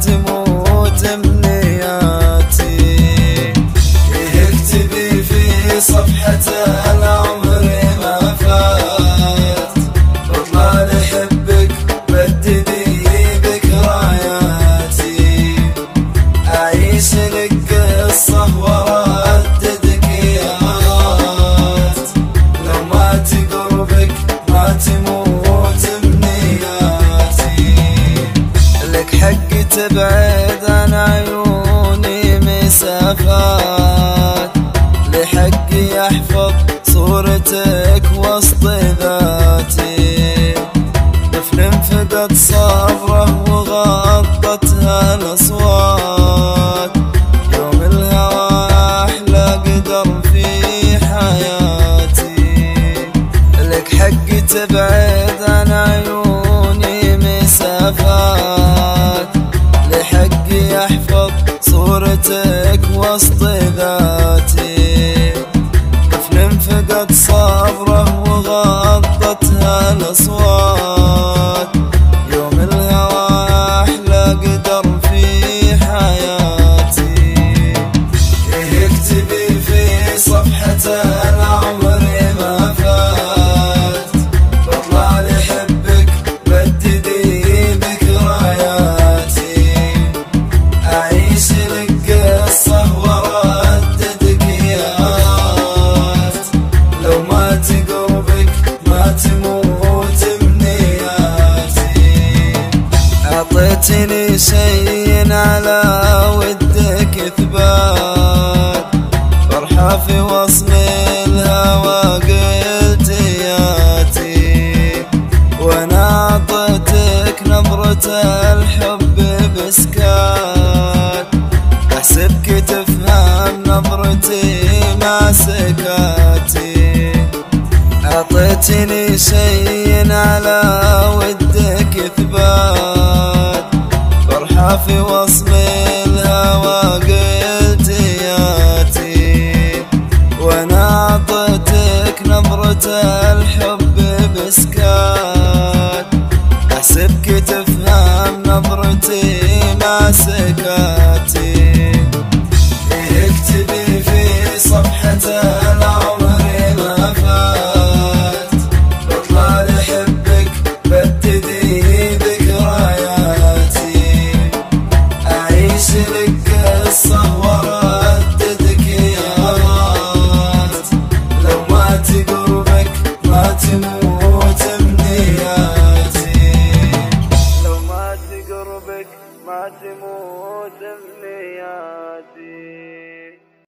تموت امنياتي. اكتبي في صفحة العمر ما فات، واطلع لحبك بددي ذكرياتي. أعيش لك قصة وأردد كيات، لو مات قربك ما تموت امنياتي. لك حق تبعد عن عيوني مسافات، لحقي أحفظ صورتك وسط ذاتي. طفل فقد صبره وغطتها الأصوات، يوم الهوى أحلى قدر في حياتي. لك حق تبعد عن عيوني مسافات، لحقي أحفظ صورتك وسط ذاتي. طفل فقد صبره وغطتها الأصوات، يوم الهوى أحلى قدر في حياتي. اكتبي في صفحة العمر ما فات، واطلع لحبك بددي ذكرياتي. أعيش لك قصة وأردد كيات، لو مات قربك ما تموت امنياتي. أعطيتني شيء على ودك إثبات، فرحة في وصم الهوى قلت ياتي. وأنا أعطيتك نظرة الحب بسكات، أحسبك تفهم نظرتي مع سكاتي. أعطيتني شيء على ودك إثبات، فرحة في وصم الهوى قلت ياتي. وأنا أعطيتك نظرة الحب بسكات، أحسبك تفهم نظرتي مع سكاتي. اكتبي في صفحة العمر ما فات، واطلع لحبك بددي ذكرياتي. أعيش لك قصة وأردد كيات، لو مات قربك ما تموت امنياتي. لو مات قربك ما تموت امنياتي.